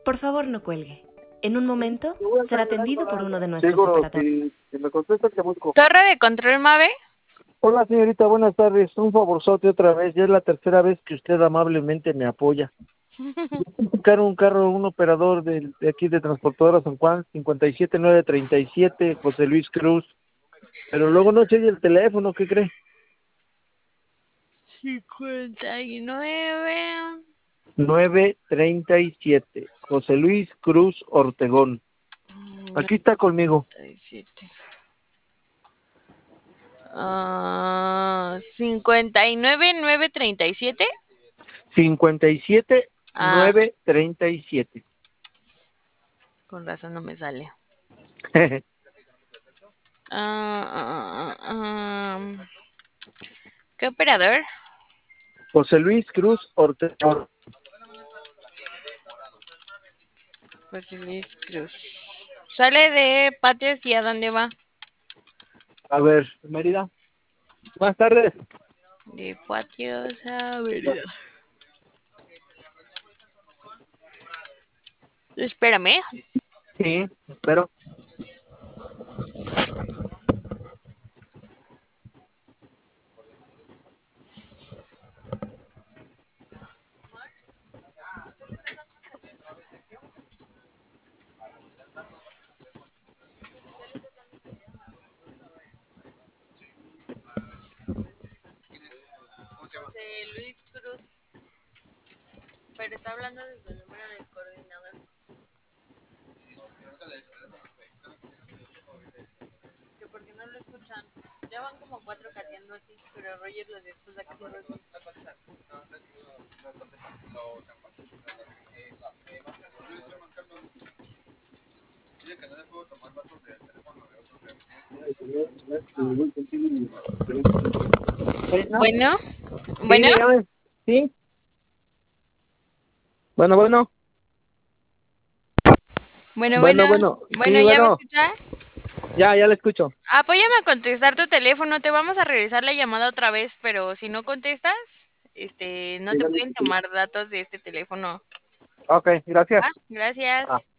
Por favor, no cuelgue. En un momento será atendido por uno de nuestros Seguro, operadores. si me contesta, te busco. Torre de control Mave. Hola, señorita, buenas tardes. Un favorzote otra vez. Ya es la tercera vez que usted amablemente me apoya. Buscar un carro, un operador de aquí de Transportadora San Juan, 57937, José Luis Cruz. Pero luego no se oye el teléfono, ¿qué cree? 59. 937, José Luis Cruz Ortegón. Aquí está conmigo. 57. 59937. 57937. Con razón no me sale. ¿Qué operador? José Luis Cruz Ortegón. José Luis Cruz. Sale de Patios y ¿a dónde va? A ver, Mérida. Buenas tardes. De Patios a Mérida. Espérame. Sí, espero. José Luis Cruz. Pero está hablando desde el número del coordinador. Que porque no lo escuchan. Ya van como 4 cateando así, pero Roger los después de que se los... Bueno, Sí, bueno, dígame. Sí. Bueno, bueno. bueno. Sí, ¿Ya me bueno. escuchas? Ya le escucho. Apóyame a contestar tu teléfono, te vamos a regresar la llamada otra vez, pero si no contestas, no se pueden tomar datos de este teléfono. Ok, gracias. ¿Va? Gracias.